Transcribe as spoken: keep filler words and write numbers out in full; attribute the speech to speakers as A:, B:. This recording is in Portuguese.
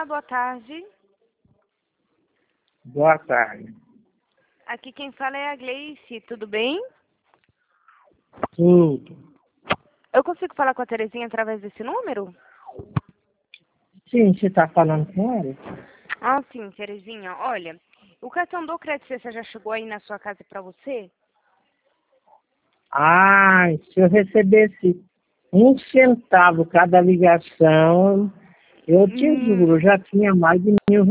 A: Olá, boa tarde.
B: Boa tarde.
A: Aqui quem fala é a Gleice, tudo bem?
B: Tudo.
A: Eu consigo falar com a Terezinha através desse número?
B: Sim, você está falando com ela?
A: Ah, sim, Terezinha. Olha, o cartão do Crédito Cessa já chegou aí na sua casa para você?
B: Ah, se eu recebesse um centavo cada ligação, eu te
A: Hum,
B: juro, já tinha mais de mil